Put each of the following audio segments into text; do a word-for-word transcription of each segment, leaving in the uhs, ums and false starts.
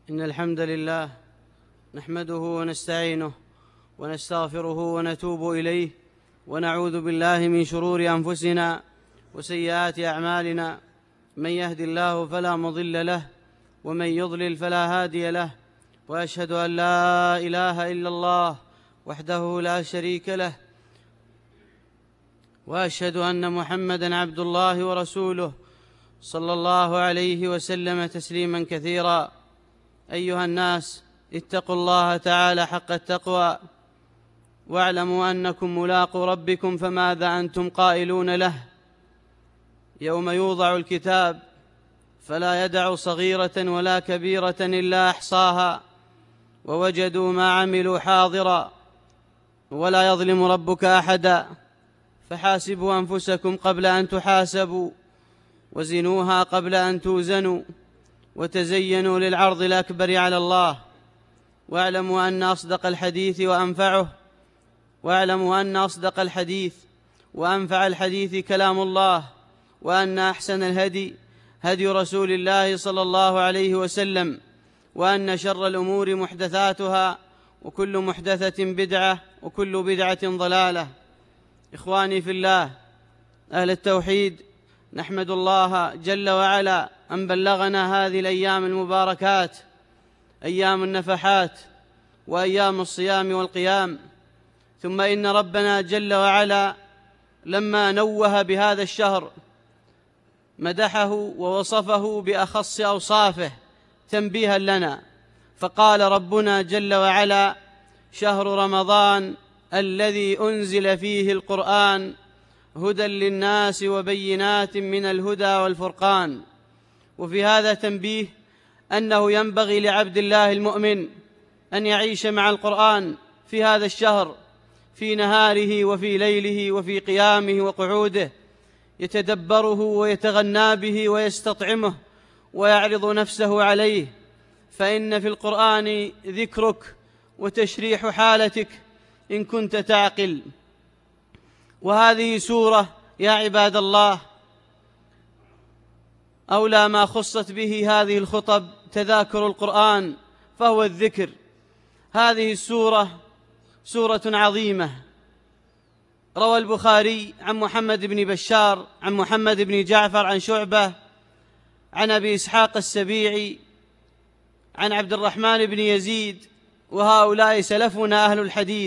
إن الحمد لله نحمده ونستعينه ونستغفره ونتوب إليه، ونعوذ بالله من شرور أنفسنا وسيئات أعمالنا. من يهد الله فلا مضل له، ومن يضلل فلا هادي له، وأشهد أن لا إله إلا الله وحده لا شريك له، وأشهد أن محمدًا عبد الله ورسوله صلى الله عليه وسلم تسليمًا كثيرا. أيها الناس، اتقوا الله تعالى حق التقوى، واعلموا أنكم ملاقو ربكم، فماذا أنتم قائلون له يوم يوضع الكتاب فلا يدع صغيرة ولا كبيرة إلا أحصاها، ووجدوا ما عملوا حاضرا، ولا يظلم ربك أحدا. فحاسبوا أنفسكم قبل أن تحاسبوا، وزنوها قبل أن توزنوا، وتزينوا للعرض الأكبر على الله. واعلموا أن أصدق الحديث وأنفعه واعلموا أن أصدق الحديث وأنفع الحديث كلام الله، وأن أحسن الهدي هدي رسول الله صلى الله عليه وسلم، وأن شر الأمور محدثاتها، وكل محدثة بدعة، وكل بدعة ضلالة. إخواني في الله أهل التوحيد، نحمد الله جل وعلا أن بلغنا هذه الأيام المباركات، أيام النفحات وأيام الصيام والقيام. ثم إن ربنا جل وعلا لما نوه بهذا الشهر مدحه ووصفه بأخص أوصافه تنبيها لنا، فقال ربنا جل وعلا: شهر رمضان الذي أنزل فيه القرآن هدى للناس وبينات من الهدى والفرقان. وفي هذا تنبيه أنه ينبغي لعبد الله المؤمن أن يعيش مع القرآن في هذا الشهر، في نهاره وفي ليله وفي قيامه وقعوده، يتدبره ويتغنى به ويستطعمه ويعرض نفسه عليه، فإن في القرآن ذكرك وتشريح حالتك إن كنت تعقل. وهذه سورة يا عباد الله أولى ما خصت به هذه الخطب تذاكر القرآن، فهو الذكر. هذه السورة سورة عظيمة. روى البخاري عن محمد بن بشار عن محمد بن جعفر عن شعبة عن أبي إسحاق السبيعي عن عبد الرحمن بن يزيد، وهؤلاء سلفنا أهل الحديث،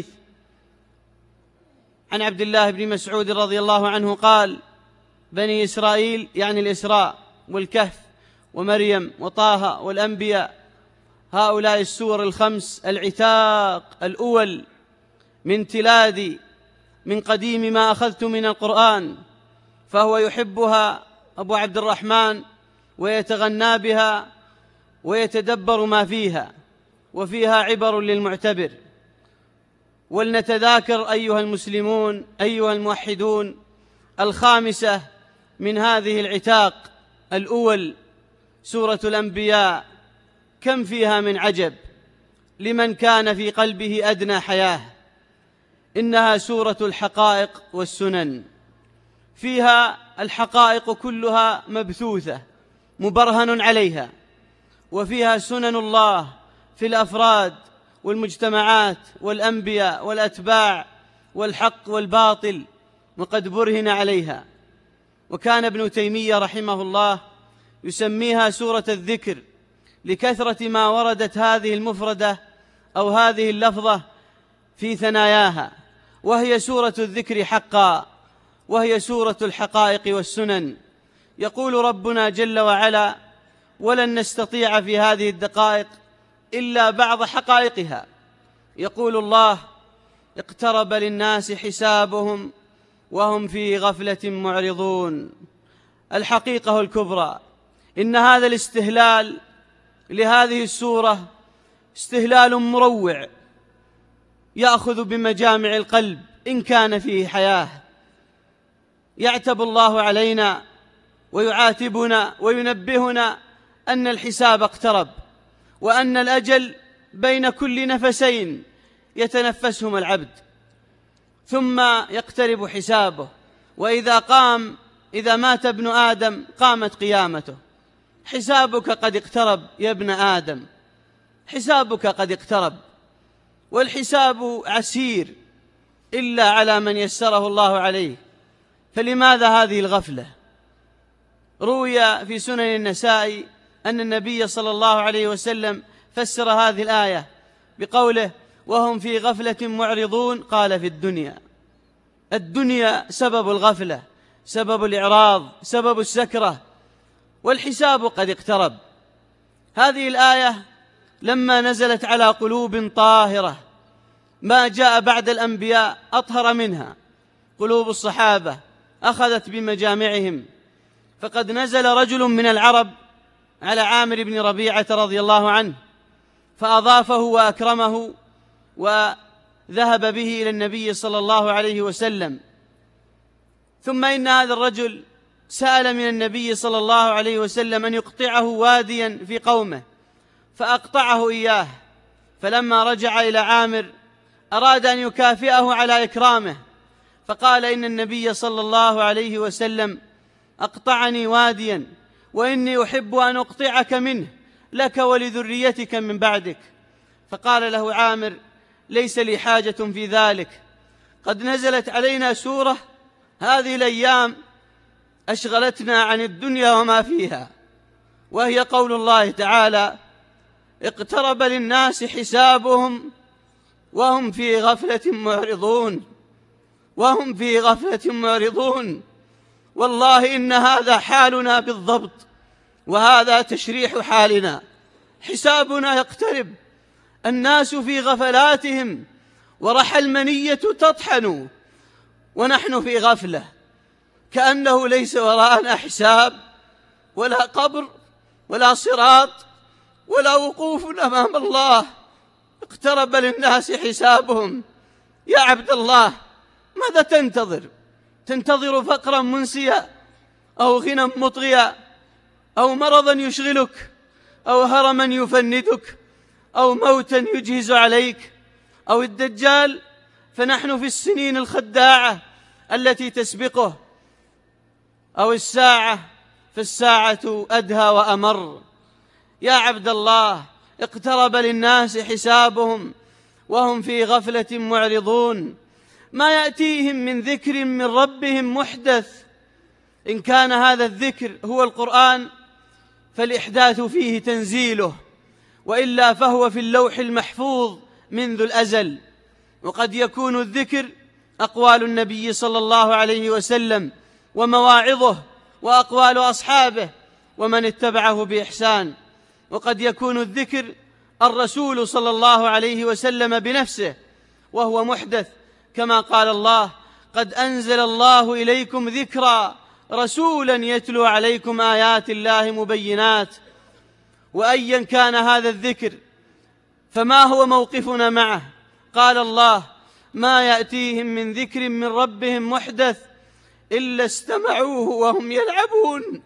عن عبد الله بن مسعود رضي الله عنه قال: بني إسرائيل، يعني الإسراء والكهف ومريم وطه والأنبياء، هؤلاء السور الخمس العتاق الأول من تلادي من قديم ما أخذت من القرآن، فهو يحبها أبو عبد الرحمن ويتغنى بها ويتدبر ما فيها، وفيها عبر للمعتبر. ولنتذاكر أيها المسلمون أيها الموحدون الخامسة من هذه العتاق الأول، سورة الأنبياء، كم فيها من عجب لمن كان في قلبه أدنى حياة. إنها سورة الحقائق والسنن، فيها الحقائق كلها مبثوثة مبرهن عليها، وفيها سنن الله في الأفراد والمجتمعات والأنبياء والأتباع والحق والباطل، وقد برهن عليها. وكان ابن تيمية رحمه الله يسميها سورة الذكر لكثرة ما وردت هذه المفردة أو هذه اللفظة في ثناياها، وهي سورة الذكر حقا، وهي سورة الحقائق والسنن. يقول ربنا جل وعلا: ولن نستطيع في هذه الدقائق إلا بعض حقائقها. يقول الله: اقترب للناس حسابهم وهم في غفلة معرضون. الحقيقة الكبرى إن هذا الاستهلال لهذه السورة استهلال مروع يأخذ بمجامع القلب إن كان فيه حياة. يعتب الله علينا ويعاتبنا وينبهنا أن الحساب اقترب، وأن الأجل بين كل نفسين يتنفسهما العبد، ثم يقترب حسابه. وإذا قام إذا مات ابن آدم قامت قيامته. حسابك قد اقترب يا ابن آدم، حسابك قد اقترب، والحساب عسير إلا على من يسره الله عليه، فلماذا هذه الغفلة؟ روي في سنن النسائي أن النبي صلى الله عليه وسلم فسر هذه الآية بقوله: وهم في غفلة معرضون، قال: في الدنيا. الدنيا سبب الغفلة، سبب الإعراض، سبب السكرة، والحساب قد اقترب. هذه الآية لما نزلت على قلوب طاهرة ما جاء بعد الأنبياء أطهر منها، قلوب الصحابة أخذت بمجامعهم، فقد نزل رجل من العرب على عامر بن ربيعة رضي الله عنه فأضافه وأكرمه وذهب به إلى النبي صلى الله عليه وسلم. ثم إن هذا الرجل سأل من النبي صلى الله عليه وسلم أن يقطعه واديا في قومه، فأقطعه إياه. فلما رجع إلى عامر أراد أن يكافئه على إكرامه، فقال: إن النبي صلى الله عليه وسلم أقطعني واديا، وإني أحب أن أقطعك منه لك ولذريتك من بعدك. فقال له عامر: ليس لي حاجة في ذلك، قد نزلت علينا سورة هذه الأيام أشغلتنا عن الدنيا وما فيها، وهي قول الله تعالى: اقترب للناس حسابهم وهم في غفلة معرضون، وهم في غفلة معرضون. والله إن هذا حالنا بالضبط، وهذا تشريح حالنا. حسابنا يقترب، الناس في غفلاتهم، ورحى المنية تطحن، ونحن في غفلة، كأنه ليس وراءنا حساب ولا قبر ولا صراط ولا وقوف أمام الله. اقترب للناس حسابهم. يا عبد الله، ماذا تنتظر؟ تنتظر فقرا منسيا، أو غنى مطغيا، أو مرضا يشغلك، أو هرما يفندك، أو موتا يجهز عليك، أو الدجال؟ فنحن في السنين الخداعة التي تسبقه، أو الساعة، فالساعة أدهى وأمر. يا عبد الله، اقترب للناس حسابهم وهم في غفلة معرضون. ما يأتيهم من ذكر من ربهم محدث. إن كان هذا الذكر هو القرآن فالإحداث فيه تنزيله، وإلا فهو في اللوح المحفوظ منذ الأزل. وقد يكون الذكر أقوال النبي صلى الله عليه وسلم ومواعظه وأقوال أصحابه ومن اتبعه بإحسان، وقد يكون الذكر الرسول صلى الله عليه وسلم بنفسه وهو محدث، كما قال الله: قد أنزل الله إليكم ذكرا رسولا يتلو عليكم آيات الله مبينات. وأيا كان هذا الذكر فما هو موقفنا معه؟ قال الله: ما يأتيهم من ذكر من ربهم محدث إلا استمعوه وهم يلعبون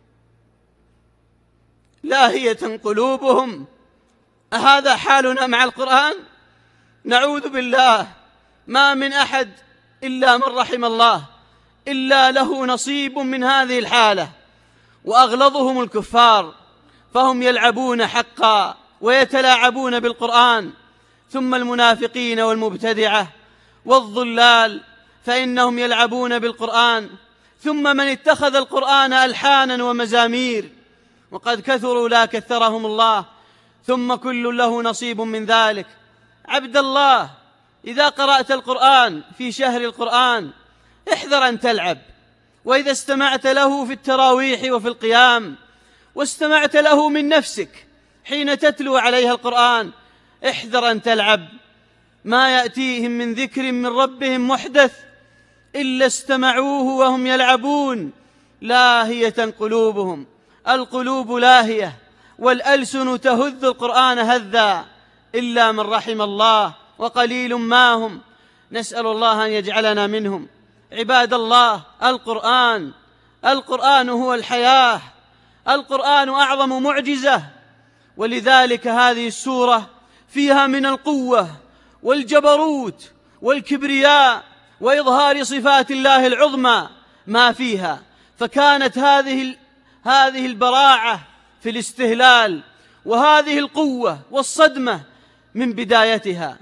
لاهية قلوبهم. أهذا حالنا مع القرآن؟ نعوذ بالله، ما من أحد إلا من رحم الله إلا له نصيب من هذه الحالة، وأغلظهم الكفار، فهم يلعبون حقا ويتلاعبون بالقرآن. ثم المنافقين والمبتدعة والضلال فإنهم يلعبون بالقرآن. ثم من اتخذ القرآن ألحانا ومزامير، وقد كثروا لا كثرهم الله، ثم كل له نصيب من ذلك. عبد الله، إذا قرأت القرآن في شهر القرآن احذر أن تلعب، وإذا استمعت له في التراويح وفي القيام، واستمعت له من نفسك حين تتلو عليها القرآن، احذر أن تلعب. ما يأتيهم من ذكر من ربهم محدث إلا استمعوه وهم يلعبون لاهية قلوبهم. القلوب لاهية والألسن تهذ القرآن هذا إلا من رحم الله، وقليل ما هم. نسأل الله أن يجعلنا منهم. عباد الله، القرآن القرآن هو الحياة، القرآن أعظم معجزة، ولذلك هذه السورة فيها من القوة والجبروت والكبرياء وإظهار صفات الله العظمى ما فيها. فكانت هذه هذه البراعة في الاستهلال وهذه القوة والصدمة من بدايتها،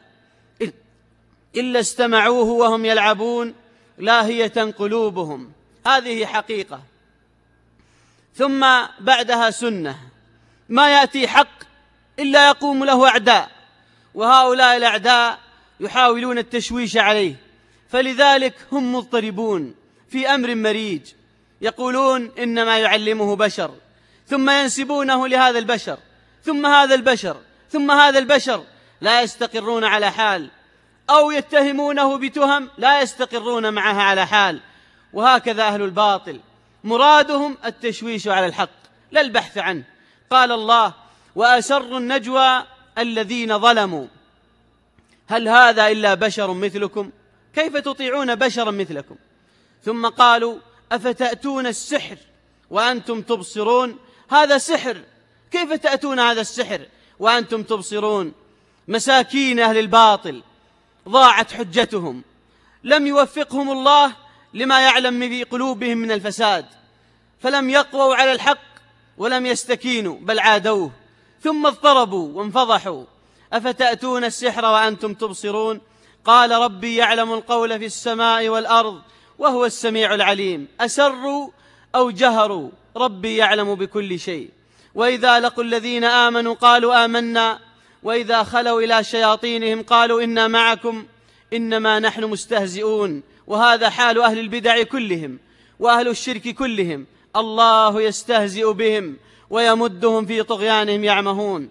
إلا استمعوه وهم يلعبون لاهية قلوبهم. هذه حقيقة. ثم بعدها سنة، ما يأتي حق إلا يقوم له أعداء، وهؤلاء الأعداء يحاولون التشويش عليه، فلذلك هم مضطربون في أمر مريج، يقولون إنما يعلمه بشر، ثم ينسبونه لهذا البشر، ثم هذا البشر، ثم هذا البشر، لا يستقرون على حال، أو يتهمونه بتهم لا يستقرون معها على حال. وهكذا أهل الباطل مرادهم التشويش على الحق لا البحث عنه. قال الله: وأسروا النجوى الذين ظلموا هل هذا إلا بشر مثلكم؟ كيف تطيعون بشرا مثلكم؟ ثم قالوا: أفتأتون السحر وأنتم تبصرون؟ هذا سحر، كيف تأتون هذا السحر وأنتم تبصرون؟ مساكين أهل الباطل ضاعت حجتهم، لم يوفقهم الله لما يعلم في قلوبهم من الفساد، فلم يقووا على الحق ولم يستكينوا بل عادوه، ثم اضطربوا وانفضحوا. أفتأتون السحر وأنتم تبصرون؟ قال: ربي يعلم القول في السماء والأرض وهو السميع العليم. أسروا أو جهروا ربي يعلم بكل شيء. وإذا لقوا الذين آمنوا قالوا آمنا، وإذا خلوا إلى شياطينهم قالوا إنا معكم إنما نحن مستهزئون. وهذا حال أهل البدع كلهم وأهل الشرك كلهم، الله يستهزئ بهم ويمدهم في طغيانهم يعمهون.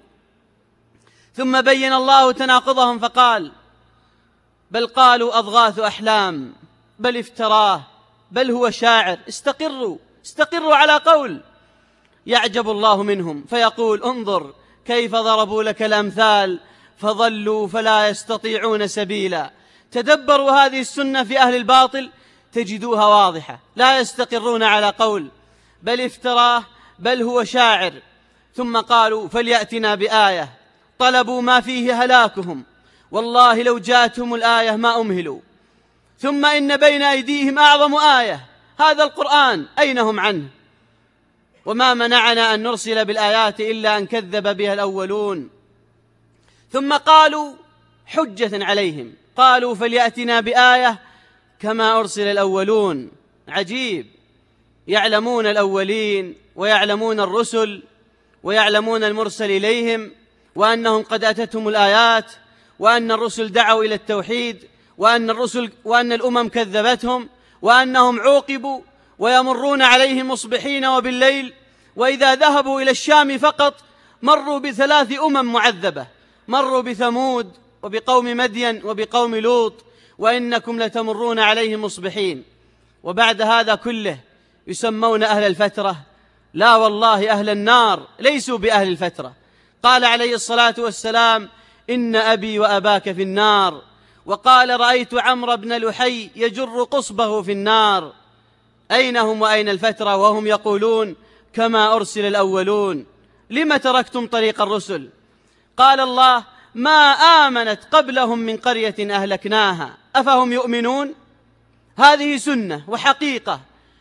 ثم بين الله تناقضهم فقال: بل قالوا أضغاث أحلام، بل افتراه، بل هو شاعر. استقروا استقروا على قول. يعجب الله منهم فيقول: انظر كيف ضربوا لك الأمثال فضلوا فلا يستطيعون سبيلا. تدبروا هذه السنة في أهل الباطل تجدوها واضحة، لا يستقرون على قول، بل افتراه، بل هو شاعر. ثم قالوا: فليأتنا بآية. طلبوا ما فيه هلاكهم، والله لو جاءتهم الآية ما أمهلوا. ثم إن بين أيديهم أعظم آية، هذا القرآن، أين هم عنه؟ وما منعنا أن نرسل بالآيات إلا أن كذب بها الأولون. ثم قالوا حجة عليهم، قالوا: فليأتنا بآية كما أرسل الأولون. عجيب، يعلمون الأولين ويعلمون الرسل ويعلمون المرسل إليهم، وأنهم قد أتتهم الآيات، وأن الرسل دعوا إلى التوحيد، وأن الرسل وأن الأمم كذبتهم، وأنهم عوقبوا ويمرون عليهم مصبحين وبالليل، وإذا ذهبوا إلى الشام فقط مروا بثلاث أمم معذبة، مروا بثمود وبقوم مدين وبقوم لوط، وإنكم لتمرون عليهم مصبحين. وبعد هذا كله يسمون أهل الفترة. لا والله، أهل النار ليسوا بأهل الفترة. قال عليه الصلاة والسلام: إن أبي وأباك في النار. وقال: رأيت عمرو بن لحي يجر قصبه في النار. أين هم وأين الفترة وهم يقولون كما أرسل الأولون؟ لم تركتم طريق الرسل؟ قال الله: ما آمنت قبلهم من قرية أهلكناها أفهم يؤمنون؟ هذه سنة وحقيقة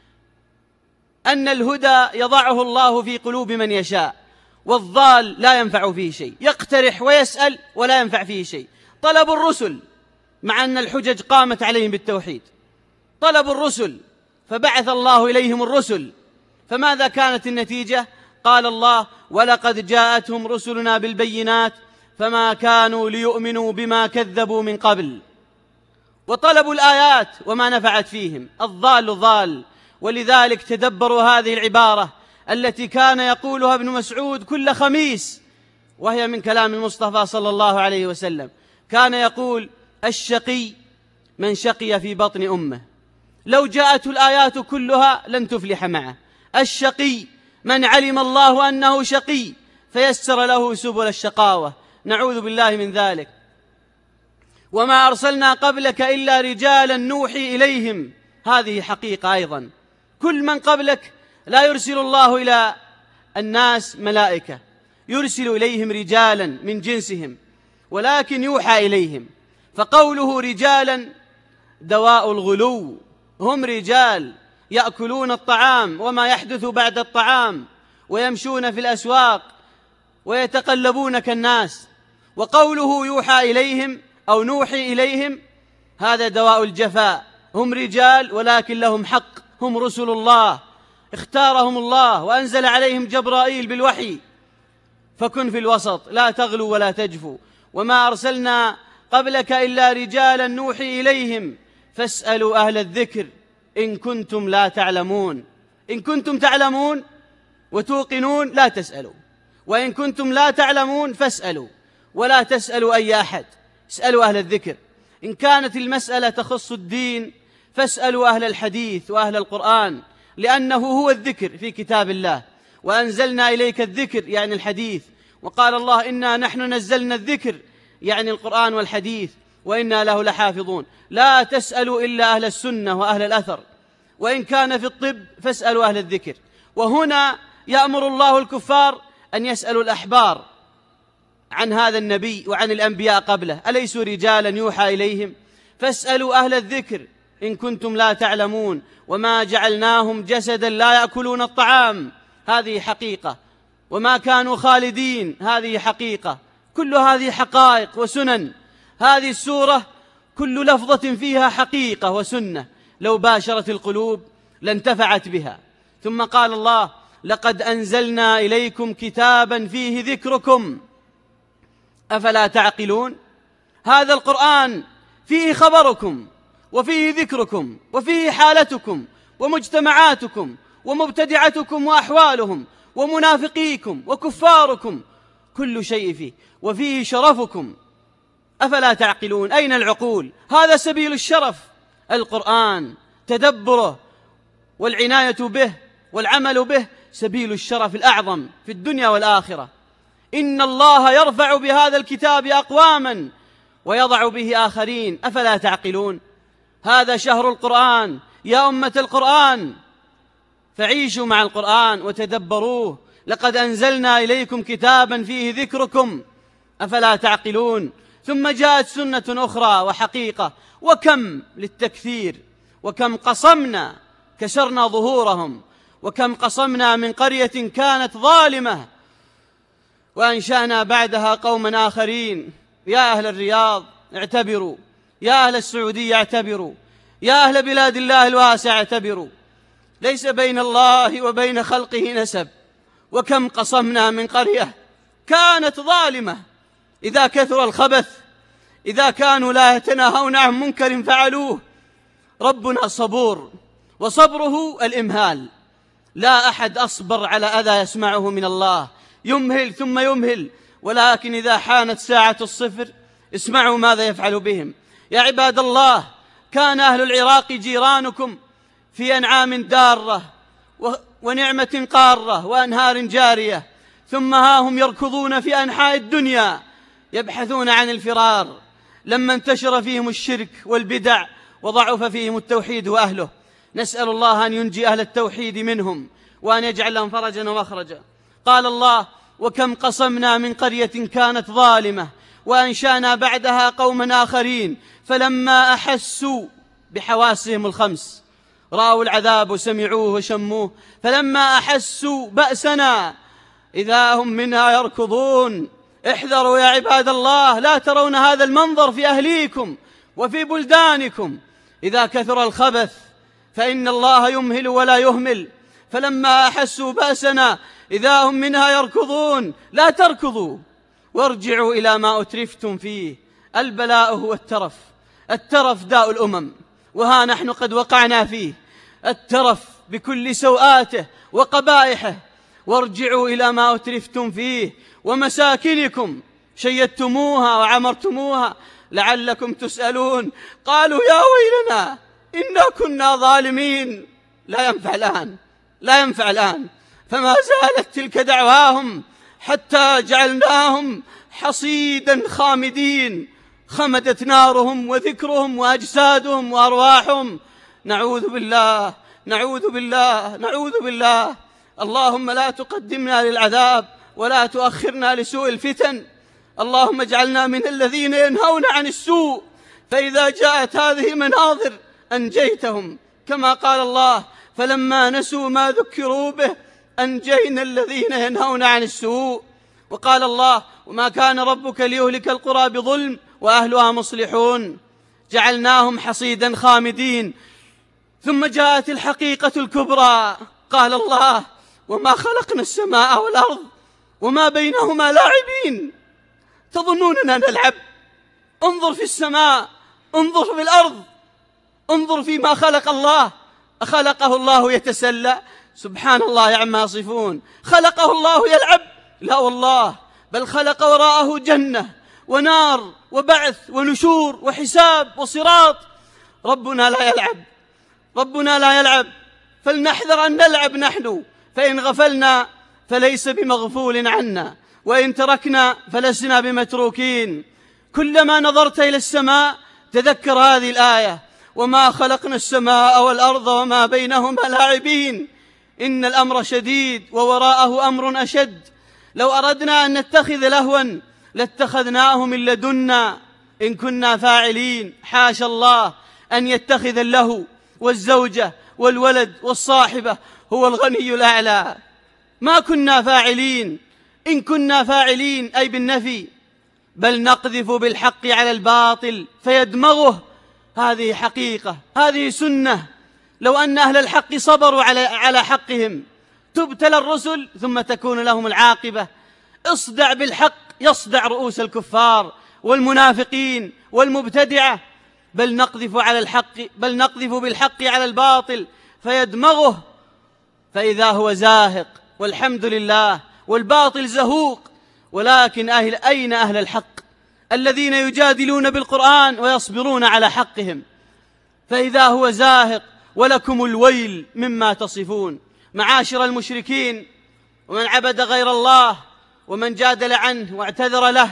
أن الهدى يضعه الله في قلوب من يشاء، والضال لا ينفع فيه شيء، يقترح ويسأل ولا ينفع فيه شيء. طلبوا الرسل مع أن الحجج قامت عليهم بالتوحيد، طلبوا الرسل فبعث الله إليهم الرسل، فماذا كانت النتيجة؟ قال الله: ولقد جاءتهم رسلنا بالبينات فما كانوا ليؤمنوا بما كذبوا من قبل. وطلبوا الآيات وما نفعت فيهم، الضال ضال. ولذلك تدبروا هذه العبارة التي كان يقولها ابن مسعود كل خميس، وهي من كلام المصطفى صلى الله عليه وسلم. كان يقول: الشقي من شقي في بطن أمه، لو جاءته الآيات كلها لن تفلح معه. الشقي من علم الله أنه شقي فيسر له سبل الشقاوة، نعوذ بالله من ذلك. وما أرسلنا قبلك إلا رجالا نوحي إليهم، هذه حقيقة أيضا. كل من قبلك لا يرسل الله إلى الناس ملائكة، يرسل إليهم رجالا من جنسهم، ولكن يوحى إليهم. فقوله رجالا دواء الغلو، هم رجال يأكلون الطعام وما يحدث بعد الطعام، ويمشون في الأسواق ويتقلبون كالناس. وقوله يوحى إليهم أو نوحي إليهم هذا دواء الجفاء. هم رجال ولكن لهم حق، هم رسل الله، اختارهم الله وأنزل عليهم جبرائيل بالوحي. فكن في الوسط، لا تغلو ولا تجفو. وما أرسلنا قبلك إلا رجالا نوحي إليهم فاسألوا أهل الذكر إن كنتم لا تعلمون. إن كنتم تعلمون وتوقنون لا تسألوا، وإن كنتم لا تعلمون فاسألوا، ولا تسألوا أي أحد، اسألوا أهل الذكر. إن كانت المسألة تخص الدين فاسألوا أهل الحديث وأهل القرآن، لأنه هو الذكر في كتاب الله. وأنزلنا إليك الذكر يعني الحديث. وقال الله إنا نحن نزلنا الذكر يعني القرآن والحديث وإنا له لحافظون. لا تسألوا إلا أهل السنة وأهل الأثر. وإن كان في الطب فاسألوا أهل الذكر. وهنا يأمر الله الكفار أن يسألوا الأحبار عن هذا النبي وعن الأنبياء قبله، أليسوا رجالا يوحى إليهم؟ فاسألوا أهل الذكر إن كنتم لا تعلمون. وما جعلناهم جسدا لا يأكلون الطعام، هذه حقيقة. وما كانوا خالدين، هذه حقيقة. كل هذه حقائق وسنن. هذه السورة كل لفظة فيها حقيقة وسنة، لو باشرت القلوب لانتفعت بها. ثم قال الله لقد أنزلنا إليكم كتابا فيه ذكركم أفلا تعقلون. هذا القرآن فيه خبركم وفيه ذكركم وفيه حالتكم ومجتمعاتكم ومبتدعتكم وأحوالهم ومنافقيكم وكفاركم، كل شيء فيه، وفيه شرفكم. أفلا تعقلون؟ أين العقول؟ هذا سبيل الشرف، القرآن تدبره والعناية به والعمل به سبيل الشرف الأعظم في الدنيا والآخرة. إن الله يرفع بهذا الكتاب أقواما ويضع به آخرين، أفلا تعقلون؟ هذا شهر القرآن يا أمة القرآن، فعيشوا مع القرآن وتدبروه. لقد أنزلنا إليكم كتابا فيه ذكركم أفلا تعقلون. ثم جاءت سنة أخرى وحقيقة، وكم للتكثير، وكم قصمنا كسرنا ظهورهم، وكم قصمنا من قرية كانت ظالمة وأنشأنا بعدها قوما آخرين. يا أهل الرياض اعتبروا، يا أهل السعودية اعتبروا، يا أهل بلاد الله الواسع اعتبروا، ليس بين الله وبين خلقه نسب. وكم قصمنا من قرية كانت ظالمة. إذا كثر الخبث، إذا كانوا لا يتناهون عن منكر فعلوه. ربنا صبور، وصبره الإمهال. لا أحد أصبر على أذى يسمعه من الله، يمهل ثم يمهل. ولكن إذا حانت ساعة الصفر اسمعوا ماذا يفعل بهم. يا عباد الله، كان أهل العراق جيرانكم في أنعام دارة ونعمة قارة وأنهار جارية، ثم ها هم يركضون في أنحاء الدنيا يبحثون عن الفرار لما انتشر فيهم الشرك والبدع وضعف فيهم التوحيد وأهله. نسأل الله أن ينجي أهل التوحيد منهم وأن يجعل لهم فرجا ومخرجا. قال الله وكم قصمنا من قرية كانت ظالمة وأنشأنا بعدها قوما آخرين فلما أحسوا بحواسهم الخمس، رأوا العذاب وسمعوه وشموه، فلما أحسوا بأسنا إذا هم منها يركضون. احذروا يا عباد الله، لا ترون هذا المنظر في أهليكم وفي بلدانكم. إذا كثر الخبث فإن الله يمهل ولا يهمل. فلما أحسوا بأسنا إذا هم منها يركضون. لا تركضوا وارجعوا إلى ما أترفتم فيه. البلاء هو الترف، الترف داء الأمم، وها نحن قد وقعنا فيه. الترف بكل سوآته وقبائحه. وارجعوا إلى ما أترفتم فيه ومساكنكم شيدتموها وعمرتموها لعلكم تسألون. قالوا يا ويلنا إنا كنا ظالمين. لا ينفع الآن، لا ينفع الآن. فما زالت تلك دعواهم حتى جعلناهم حصيدا خامدين. خمدت نارهم وذكرهم وأجسادهم وأرواحهم. نعوذ بالله، نعوذ بالله، نعوذ بالله. اللهم لا تقدمنا للعذاب ولا تؤخرنا لسوء الفتن. اللهم اجعلنا من الذين ينهون عن السوء، فإذا جاءت هذه مناظر أنجيتهم، كما قال الله فلما نسوا ما ذكروا به أنجينا الذين ينهون عن السوء وقال الله: وما كان ربك ليهلك القرى بظلم وأهلها مصلحون، جعلناهم حصيدا خامدين. ثم جاءت الحقيقة الكبرى، قال الله: وما خلقنا السماء والأرض وما بينهما لاعبين. تظنوننا نلعب؟ انظر في السماء، انظر في الأرض، انظر فيما خلق الله. أخلقه الله يتسلى؟ سبحان الله عما يصفون. خلقه الله يلعب؟ لا والله، بل خلق وراءه جنة ونار وبعث ونشور وحساب وصراط. ربنا لا يلعب، ربنا لا يلعب، فلنحذر أن نلعب نحن، فإن غفلنا فليس بمغفول عنا، وإن تركنا فلسنا بمتروكين. كلما نظرت إلى السماء تذكر هذه الآية: وما خلقنا السماء والأرض وما بينهما لاعبين. إن الأمر شديد ووراءه أمر أشد. لو أردنا أن نتخذ لهوا لاتخذناه من لدنا إن كنا فاعلين. حاشا الله أن يتخذ اللهو والزوجة والولد والصاحبة هو الغني الأعلى. ما كنا فاعلين. إن كنا فاعلين أي بالنفي، بل نقذف بالحق على الباطل فيدمغه. هذه حقيقة، هذه سنة. لو أن أهل الحق صبروا على على حقهم تبتلى الرسل ثم تكون لهم العاقبة. اصدع بالحق يصدع رؤوس الكفار والمنافقين والمبتدعة. بل نقذف على الحق بل نقذف بالحق على الباطل فيدمغه فإذا هو زاهق. والحمد لله، والباطل زهوق. ولكن أهل أين أهل الحق الذين يجادلون بالقرآن ويصبرون على حقهم؟ فإذا هو زاهق. ولكم الويل مما تصفون. معاشر المشركين ومن عبد غير الله ومن جادل عنه واعتذر له،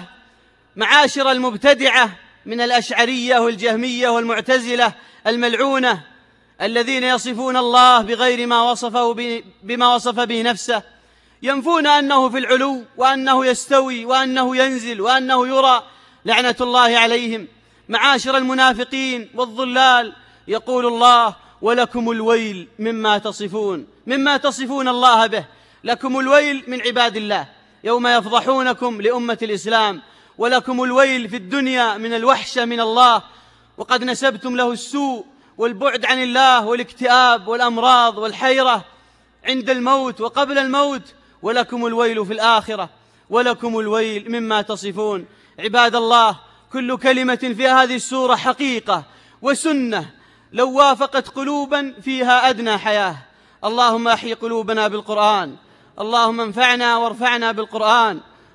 معاشر المبتدعة من الأشعرية والجهمية والمعتزلة الملعونة الذين يصفون الله بغير ما وصفه بما وصف به نفسه، ينفون أنه في العلو وأنه يستوي وأنه ينزل وأنه يرى، لعنة الله عليهم. معاشر المنافقين والضلال، يقول الله: ولكم الويل مما تصفون، مما تصفون الله به. لكم الويل من عباد الله يوم يفضحونكم لأمة الإسلام، ولكم الويل في الدنيا من الوحشة من الله، وقد نسبتم له السوء والبعد عن الله والاكتئاب والأمراض والحيرة عند الموت وقبل الموت. ولكم الويل في الآخرة، ولكم الويل مما تصفون. عباد الله، كل كلمة في هذه السورة حقيقة وسنة لو وافقت قلوبا فيها أدنى حياة. اللهم أحي قلوبنا بالقرآن، اللهم انفعنا وارفعنا بالقرآن،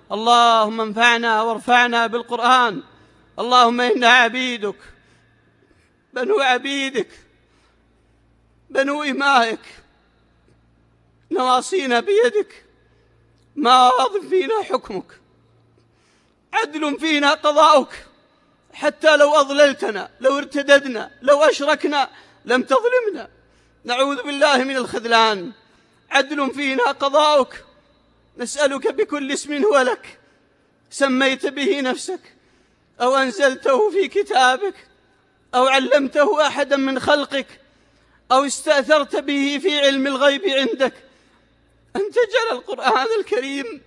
اللهم انفعنا وارفعنا بالقرآن. اللهم إنا عبيدك، بنو عبيدك، بنو إمائك، نواصينا بيدك، ماض فينا حكمك، عدل فينا قضاؤك. حتى لو أضللتنا، لو ارتددنا، لو أشركنا، لم تظلمنا. نعوذ بالله من الخذلان. عدل فينا قضاؤك. نسألك بكل اسم هو لك سميت به نفسك أو أنزلته في كتابك أو علمته أحدا من خلقك أو استأثرت به في علم الغيب عندك، أن تجعل القرآن الكريم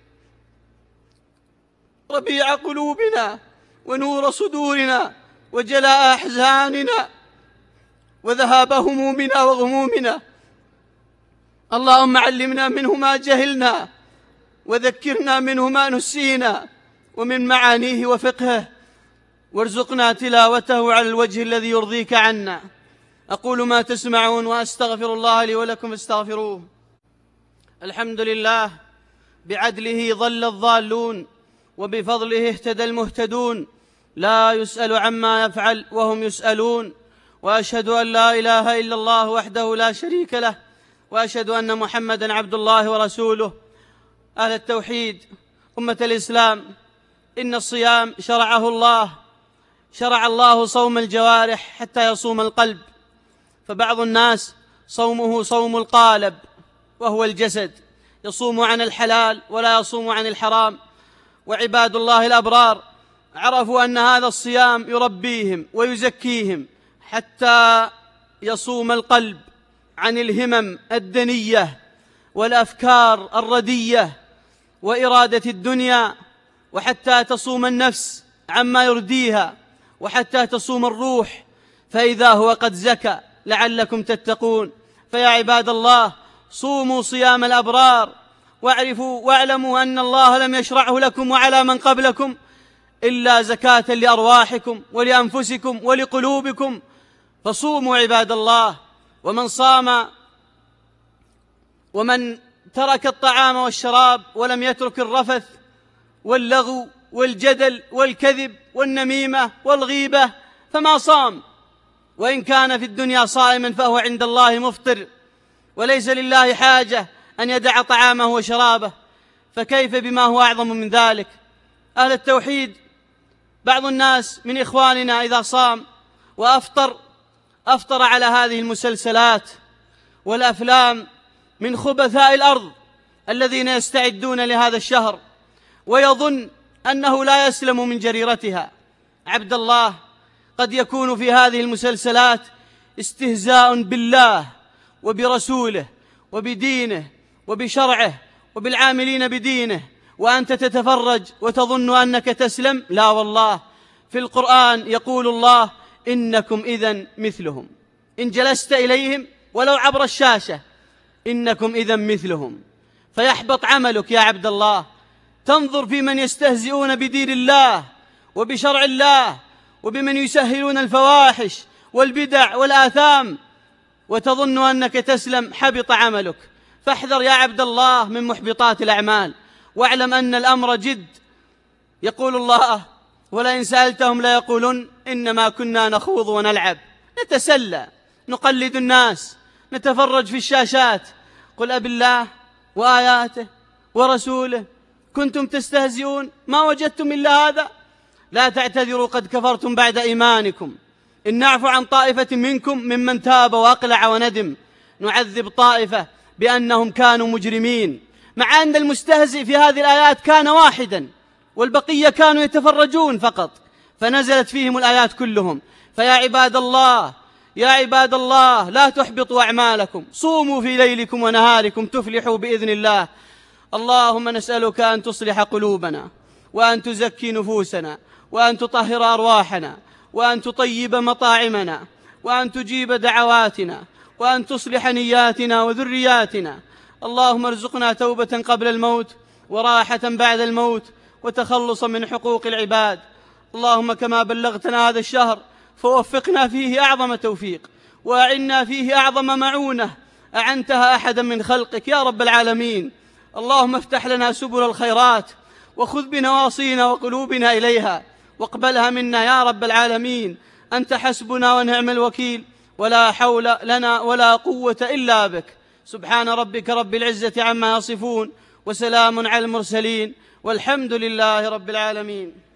ربيع قلوبنا ونور صدورنا وجلاء أحزاننا وذهاب همومنا وغمومنا. اللهم علمنا منه ما جهلنا وذكرنا منه ما نسينا ومن معانيه وفقهه، وارزقنا تلاوته على الوجه الذي يرضيك عنا. أقول ما تسمعون وأستغفر الله لي ولكم فاستغفروه. الحمد لله، بعدله ضل الضالون وبفضله اهتدى المهتدون، لا يسأل عما يفعل وهم يسألون. وأشهد أن لا إله إلا الله وحده لا شريك له، وأشهد أن محمدًا عبد الله ورسوله. أهل التوحيد، أمة الإسلام، إن الصيام شرعه الله شرع الله صوم الجوارح حتى يصوم القلب. فبعض الناس صومه صوم القالب، وهو الجسد، يصوم عن الحلال ولا يصوم عن الحرام. وعباد الله الأبرار عرفوا أن هذا الصيام يربيهم ويزكيهم حتى يصوم القلب عن الهمم الدنية والأفكار الردية وإرادة الدنيا، وحتى تصوم النفس عما يرديها، وحتى تصوم الروح، فإذا هو قد زكى لعلكم تتقون. فيا عباد الله، صوموا صيام الأبرار، واعرفوا واعلموا أن الله لم يشرعه لكم وعلى من قبلكم إلا زكاة لأرواحكم ولأنفسكم ولقلوبكم، فصوموا عباد الله. ومن صام ومن ترك الطعام والشراب ولم يترك الرفث واللغو والجدل والكذب والنميمة والغيبة فما صام، وإن كان في الدنيا صائما فهو عند الله مفطر، وليس لله حاجة أن يدع طعامه وشرابه، فكيف بما هو أعظم من ذلك؟ أهل التوحيد، بعض الناس من إخواننا إذا صام وأفطر أفطر على هذه المسلسلات والأفلام من خبثاء الأرض الذين يستعدون لهذا الشهر، ويظن أنه لا يسلم من جريرتها. عبد الله، قد يكون في هذه المسلسلات استهزاء بالله وبرسوله وبدينه وبشرعه وبالعاملين بدينه، وأنت تتفرج وتظن أنك تسلم. لا والله، في القرآن يقول الله: إنكم إذن مثلهم، إن جلست إليهم ولو عبر الشاشة إنكم إذن مثلهم. فيحبط عملك يا عبد الله. تنظر في من يستهزئون بدين الله وبشرع الله وبمن يسهلون الفواحش والبدع والآثام، وتظن أنك تسلم، حبط عملك. فاحذر يا عبد الله من محبطات الأعمال، واعلم أن الأمر جد. يقول الله: ولئن سألتهم ليقولن إنما كنا نخوض ونلعب، نتسلى، نقلد الناس، نتفرج في الشاشات. قل أب الله وآياته ورسوله كنتم تستهزئون، ما وجدتم إلا هذا؟ لا تعتذروا قد كفرتم بعد إيمانكم، إن نعفو عن طائفة منكم ممن تاب وأقلع وندم نعذب طائفة بأنهم كانوا مجرمين. مع أن المستهزئ في هذه الآيات كان واحدا والبقية كانوا يتفرجون فقط، فنزلت فيهم الآيات كلهم. فيا عباد الله، يا عباد الله، لا تحبطوا أعمالكم، صوموا في ليلكم ونهاركم تفلحوا بإذن الله. اللهم نسألك أن تصلح قلوبنا، وأن تزكي نفوسنا، وأن تطهر أرواحنا، وأن تطيب مطاعمنا، وأن تجيب دعواتنا، وأن تصلح نياتنا وذرياتنا. اللهم ارزقنا توبة قبل الموت، وراحة بعد الموت، وتخلصا من حقوق العباد. اللهم كما بلغتنا هذا الشهر فوفقنا فيه أعظم توفيق، وأعنا فيه أعظم معونة أعنتها أحدا من خلقك يا رب العالمين. اللهم افتح لنا سبل الخيرات، وخذ بنواصينا وقلوبنا إليها، واقبلها منا يا رب العالمين. أنت حسبنا ونعم الوكيل، ولا حول لنا ولا قوة إلا بك. سبحان ربك رب العزة عما يصفون، وسلام على المرسلين، والحمد لله رب العالمين.